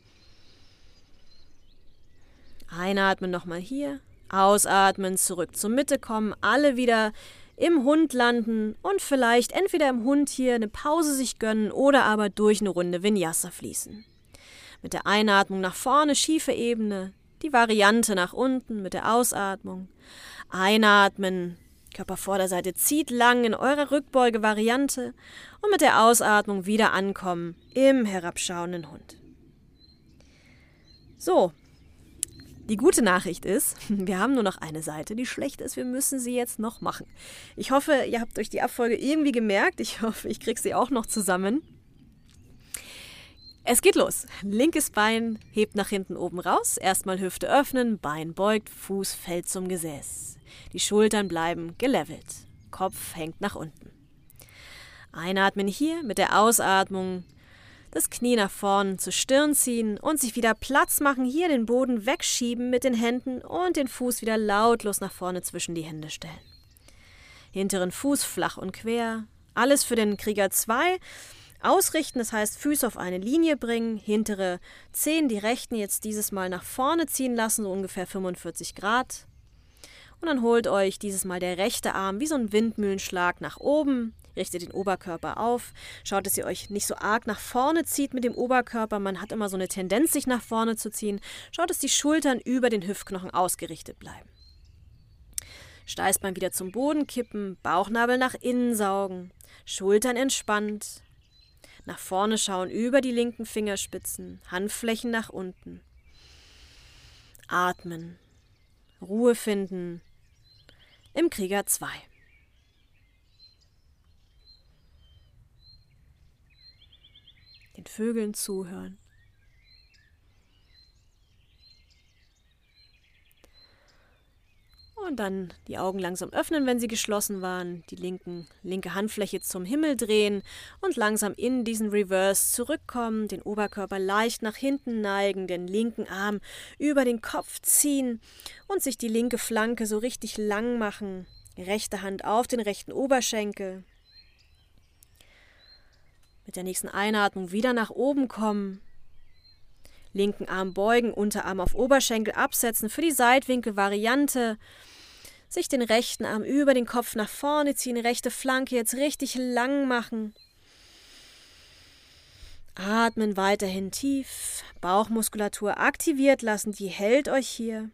Einatmen nochmal hier, ausatmen, zurück zur Mitte kommen, alle wieder im Hund landen und vielleicht entweder im Hund hier eine Pause sich gönnen oder aber durch eine Runde Vinyasa fließen. Mit der Einatmung nach vorne, schiefe Ebene, die Variante nach unten mit der Ausatmung. Einatmen, Körpervorderseite zieht lang in eurer Rückbeuge-Variante und mit der Ausatmung wieder ankommen im herabschauenden Hund. So, die gute Nachricht ist, wir haben nur noch eine Seite. Die schlechte ist, wir müssen sie jetzt noch machen. Ich hoffe, ihr habt euch die Abfolge irgendwie gemerkt. Ich hoffe, ich kriege sie auch noch zusammen. Es geht los. Linkes Bein hebt nach hinten oben raus. Erstmal Hüfte öffnen, Bein beugt, Fuß fällt zum Gesäß. Die Schultern bleiben gelevelt. Kopf hängt nach unten. Einatmen hier, mit der Ausatmung das Knie nach vorn zur Stirn ziehen und sich wieder Platz machen, hier den Boden wegschieben mit den Händen und den Fuß wieder lautlos nach vorne zwischen die Hände stellen. Hinteren Fuß flach und quer. Alles für den Krieger 2. Ausrichten, das heißt Füße auf eine Linie bringen, hintere Zehen, die rechten jetzt dieses Mal nach vorne ziehen lassen, so ungefähr 45 Grad. Und dann holt euch dieses Mal der rechte Arm wie so ein Windmühlenschlag nach oben, richtet den Oberkörper auf, schaut, dass ihr euch nicht so arg nach vorne zieht mit dem Oberkörper, man hat immer so eine Tendenz, sich nach vorne zu ziehen. Schaut, dass die Schultern über den Hüftknochen ausgerichtet bleiben. Steißbein wieder zum Boden kippen, Bauchnabel nach innen saugen, Schultern entspannt. Nach vorne schauen über die linken Fingerspitzen, Handflächen nach unten. Atmen, Ruhe finden im Krieger 2. Den Vögeln zuhören. Und dann die Augen langsam öffnen, wenn sie geschlossen waren, die linke Handfläche zum Himmel drehen und langsam in diesen Reverse zurückkommen, den Oberkörper leicht nach hinten neigen, den linken Arm über den Kopf ziehen und sich die linke Flanke so richtig lang machen, rechte Hand auf den rechten Oberschenkel. Mit der nächsten Einatmung wieder nach oben kommen. Linken Arm beugen, Unterarm auf Oberschenkel absetzen. Für die Seitwinkelvariante sich den rechten Arm über den Kopf nach vorne ziehen, rechte Flanke jetzt richtig lang machen. Atmen weiterhin tief, Bauchmuskulatur aktiviert lassen, die hält euch hier.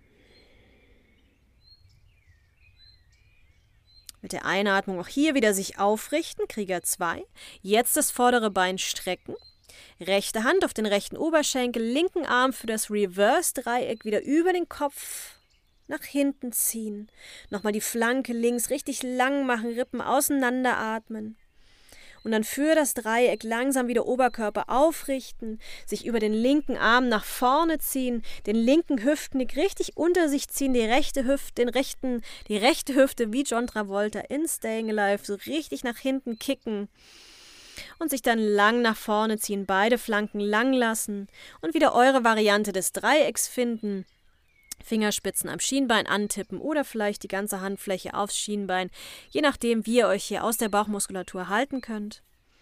Mit der Einatmung auch hier wieder sich aufrichten, Krieger 2. Jetzt das vordere Bein strecken. Rechte Hand auf den rechten Oberschenkel, linken Arm für das Reverse-Dreieck wieder über den Kopf nach hinten ziehen. Nochmal die Flanke links richtig lang machen, Rippen auseinanderatmen. Und dann für das Dreieck langsam wieder Oberkörper aufrichten, sich über den linken Arm nach vorne ziehen, den linken Hüftknick richtig unter sich ziehen, die rechte Hüfte wie John Travolta in Staying Alive so richtig nach hinten kicken. Und sich dann lang nach vorne ziehen, beide Flanken lang lassen und wieder eure Variante des Dreiecks finden. Fingerspitzen am Schienbein antippen oder vielleicht die ganze Handfläche aufs Schienbein, je nachdem, wie ihr euch hier aus der Bauchmuskulatur halten könnt.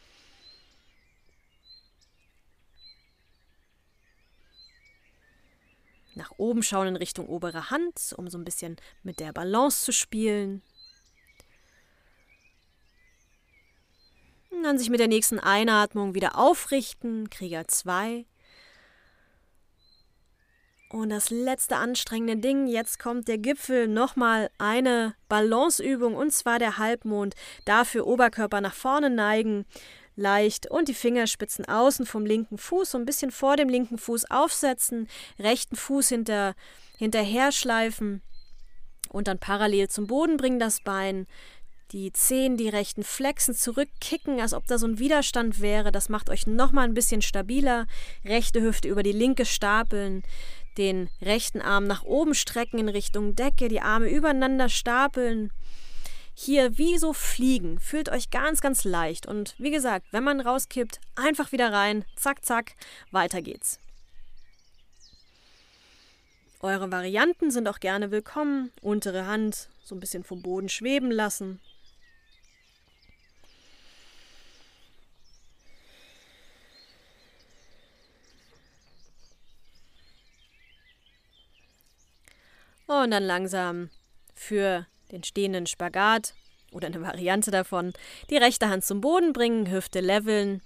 Nach oben schauen in Richtung obere Hand, um so ein bisschen mit der Balance zu spielen. Und dann sich mit der nächsten Einatmung wieder aufrichten, Krieger 2. Und das letzte anstrengende Ding, jetzt kommt der Gipfel, nochmal eine Balanceübung und zwar der Halbmond. Dafür Oberkörper nach vorne neigen, leicht und die Fingerspitzen außen vom linken Fuß, so ein bisschen vor dem linken Fuß aufsetzen, rechten Fuß hinterher schleifen und dann parallel zum Boden bringen das Bein. Die Zehen, die rechten flexen, zurückkicken, als ob da so ein Widerstand wäre. Das macht euch nochmal ein bisschen stabiler. Rechte Hüfte über die linke stapeln. Den rechten Arm nach oben strecken in Richtung Decke. Die Arme übereinander stapeln. Hier wie so fliegen. Fühlt euch ganz, ganz leicht. Und wie gesagt, wenn man rauskippt, einfach wieder rein. Zack, zack, weiter geht's. Eure Varianten sind auch gerne willkommen. Untere Hand so ein bisschen vom Boden schweben lassen. Und dann langsam für den stehenden Spagat oder eine Variante davon die rechte Hand zum Boden bringen, Hüften leveln.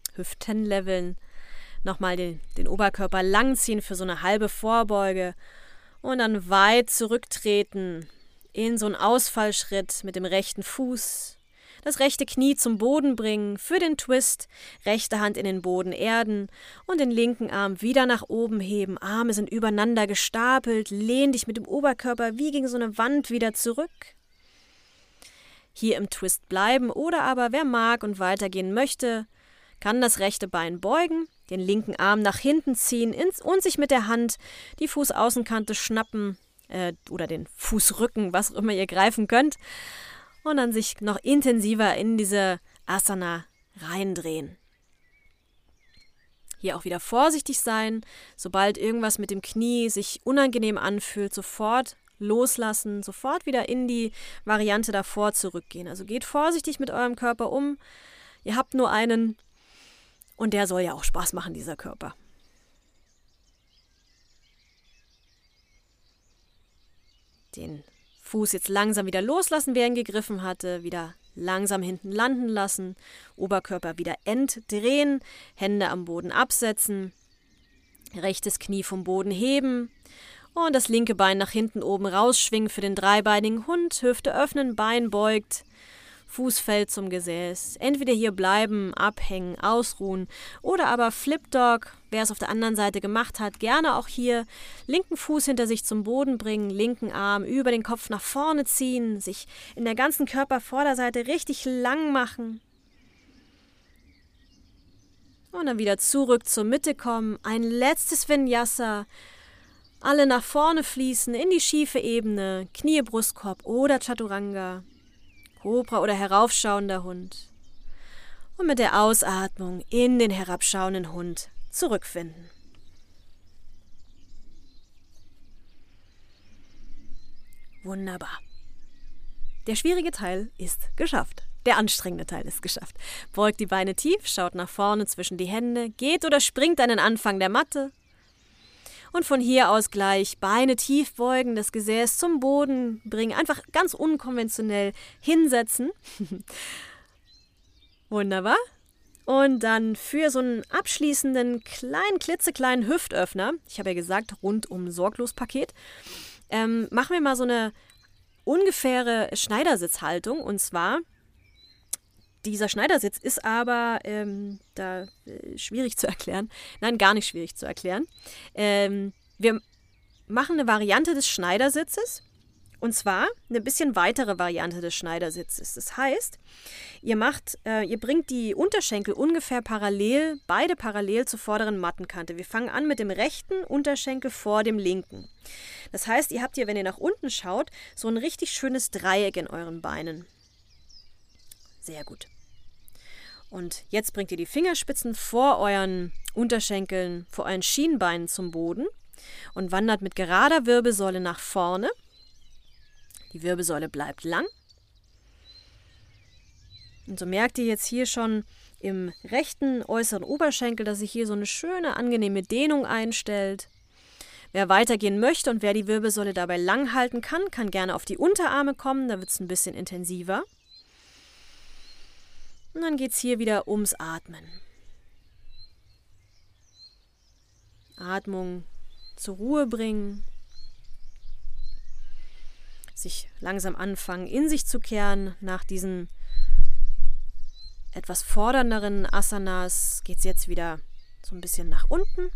Nochmal den Oberkörper langziehen für so eine halbe Vorbeuge und dann weit zurücktreten in so einen Ausfallschritt mit dem rechten Fuß. Das rechte Knie zum Boden bringen für den Twist, rechte Hand in den Boden erden und den linken Arm wieder nach oben heben. Arme sind übereinander gestapelt, lehn dich mit dem Oberkörper wie gegen so eine Wand wieder zurück. Hier im Twist bleiben oder aber wer mag und weitergehen möchte, kann das rechte Bein beugen, den linken Arm nach hinten ziehen und sich mit der Hand die Fußaußenkante schnappen oder den Fußrücken, was auch immer ihr greifen könnt. Und dann sich noch intensiver in diese Asana reindrehen. Hier auch wieder vorsichtig sein. Sobald irgendwas mit dem Knie sich unangenehm anfühlt, sofort loslassen, sofort wieder in die Variante davor zurückgehen. Also geht vorsichtig mit eurem Körper um. Ihr habt nur einen und der soll ja auch Spaß machen, dieser Körper. Den Fuß jetzt langsam wieder loslassen, wer ihn gegriffen hatte, wieder langsam hinten landen lassen, Oberkörper wieder entdrehen, Hände am Boden absetzen, rechtes Knie vom Boden heben und das linke Bein nach hinten oben rausschwingen für den dreibeinigen Hund, Hüfte öffnen, Bein beugt, Fuß fällt zum Gesäß. Entweder hier bleiben, abhängen, ausruhen oder aber Flip Dog, wer es auf der anderen Seite gemacht hat, gerne auch hier linken Fuß hinter sich zum Boden bringen, linken Arm über den Kopf nach vorne ziehen, sich in der ganzen Körpervorderseite richtig lang machen. Und dann wieder zurück zur Mitte kommen. Ein letztes Vinyasa. Alle nach vorne fließen in die schiefe Ebene, Knie, Brustkorb oder Chaturanga. Kobra oder heraufschauender Hund. Und mit der Ausatmung in den herabschauenden Hund zurückfinden. Wunderbar. Der schwierige Teil ist geschafft. Der anstrengende Teil ist geschafft. Beugt die Beine tief, schaut nach vorne zwischen die Hände, geht oder springt an den Anfang der Matte. Und von hier aus gleich Beine tief beugen, das Gesäß zum Boden bringen, einfach ganz unkonventionell hinsetzen. Wunderbar. Und dann für so einen abschließenden klitzekleinen Hüftöffner, ich habe ja gesagt, rundum sorglos Paket, machen wir mal so eine ungefähre Schneidersitzhaltung. Und zwar, dieser Schneidersitz ist aber schwierig zu erklären. Nein, gar nicht schwierig zu erklären. Wir machen eine Variante des Schneidersitzes. Und zwar eine bisschen weitere Variante des Schneidersitzes. Das heißt, ihr bringt die Unterschenkel ungefähr beide parallel zur vorderen Mattenkante. Wir fangen an mit dem rechten Unterschenkel vor dem linken. Das heißt, ihr habt hier, wenn ihr nach unten schaut, so ein richtig schönes Dreieck in euren Beinen. Sehr gut. Und jetzt bringt ihr die Fingerspitzen vor euren Unterschenkeln, vor euren Schienbeinen zum Boden und wandert mit gerader Wirbelsäule nach vorne. Die Wirbelsäule bleibt lang. Und so merkt ihr jetzt hier schon im rechten äußeren Oberschenkel, dass sich hier so eine schöne, angenehme Dehnung einstellt. Wer weitergehen möchte und wer die Wirbelsäule dabei lang halten kann, kann gerne auf die Unterarme kommen, da wird es ein bisschen intensiver. Und dann geht es hier wieder ums Atmen. Atmung zur Ruhe bringen. Sich langsam anfangen, in sich zu kehren. Nach diesen etwas fordernderen Asanas geht es jetzt wieder so ein bisschen nach unten.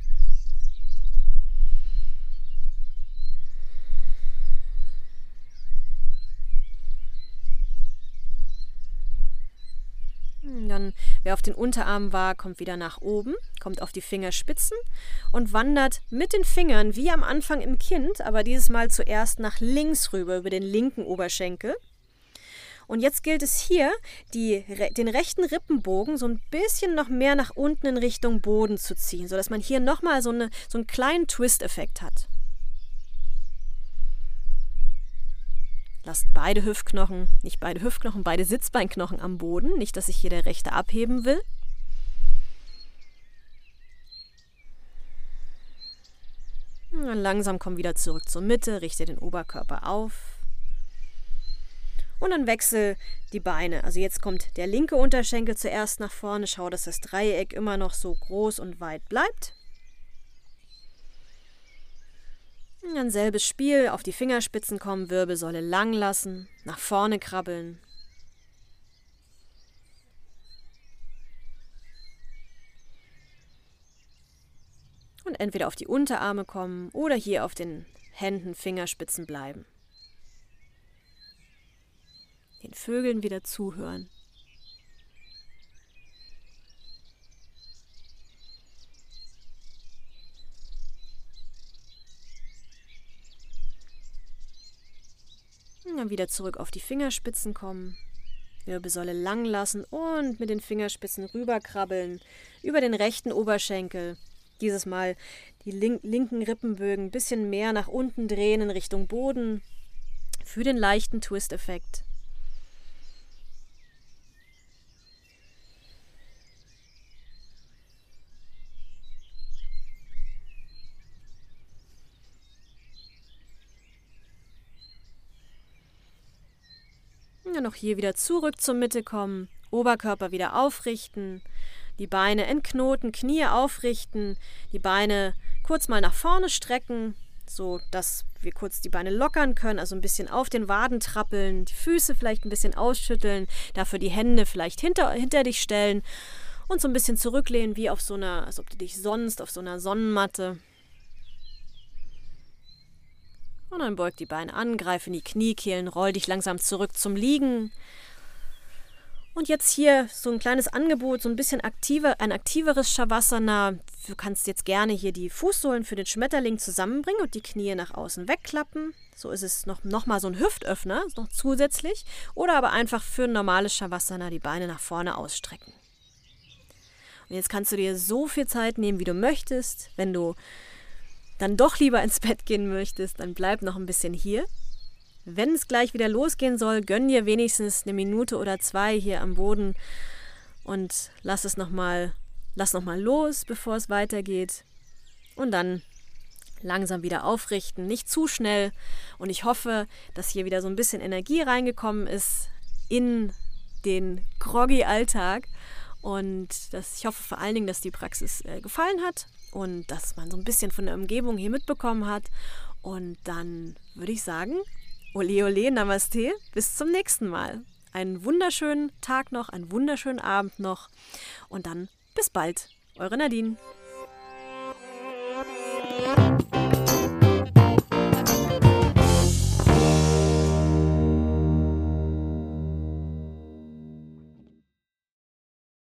Und dann, wer auf den Unterarmen war, kommt wieder nach oben, kommt auf die Fingerspitzen und wandert mit den Fingern wie am Anfang im Kind, aber dieses Mal zuerst nach links rüber über den linken Oberschenkel. Und jetzt gilt es hier, den rechten Rippenbogen so ein bisschen noch mehr nach unten in Richtung Boden zu ziehen, sodass man hier nochmal so einen kleinen Twist-Effekt hat. Lasst beide Sitzbeinknochen am Boden. Nicht, dass sich hier der rechte abheben will. Und dann langsam komm wieder zurück zur Mitte, richte den Oberkörper auf. Und dann wechsel die Beine. Also jetzt kommt der linke Unterschenkel zuerst nach vorne. Schau, dass das Dreieck immer noch so groß und weit bleibt. Und dann selbes Spiel, auf die Fingerspitzen kommen, Wirbelsäule lang lassen, nach vorne krabbeln. Und entweder auf die Unterarme kommen oder hier auf den Händen, Fingerspitzen bleiben. Den Vögeln wieder zuhören. Und dann wieder zurück auf die Fingerspitzen kommen, Wirbelsäule lang lassen und mit den Fingerspitzen rüberkrabbeln über den rechten Oberschenkel. Dieses Mal die linken Rippenbögen ein bisschen mehr nach unten drehen in Richtung Boden für den leichten Twist-Effekt. Dann noch hier wieder zurück zur Mitte kommen, Oberkörper wieder aufrichten, die Beine entknoten, Knie aufrichten, die Beine kurz mal nach vorne strecken, so dass wir kurz die Beine lockern können, also ein bisschen auf den Waden trappeln, die Füße vielleicht ein bisschen ausschütteln, dafür die Hände vielleicht hinter dich stellen und so ein bisschen zurücklehnen, wie auf als ob du dich sonnst auf so einer Sonnenmatte. Und dann beug die Beine an, greif in die Kniekehlen, roll dich langsam zurück zum Liegen. Und jetzt hier so ein kleines Angebot, so ein bisschen ein aktiveres Shavasana. Du kannst jetzt gerne hier die Fußsohlen für den Schmetterling zusammenbringen und die Knie nach außen wegklappen. So ist es noch mal so ein Hüftöffner, noch zusätzlich. Oder aber einfach für ein normales Shavasana die Beine nach vorne ausstrecken. Und jetzt kannst du dir so viel Zeit nehmen, wie du möchtest. Wenn du dann doch lieber ins Bett gehen möchtest, dann bleib noch ein bisschen hier. Wenn es gleich wieder losgehen soll, gönn dir wenigstens 1 Minute oder 2 hier am Boden und lass noch mal los, bevor es weitergeht. Und dann langsam wieder aufrichten, nicht zu schnell. Und ich hoffe, dass hier wieder so ein bisschen Energie reingekommen ist in den groggy Alltag. Und ich hoffe vor allen Dingen, dass die Praxis gefallen hat und dass man so ein bisschen von der Umgebung hier mitbekommen hat. Und dann würde ich sagen, ole ole, Namaste, bis zum nächsten Mal. Einen wunderschönen Tag noch, einen wunderschönen Abend noch und dann bis bald. Eure Nadine.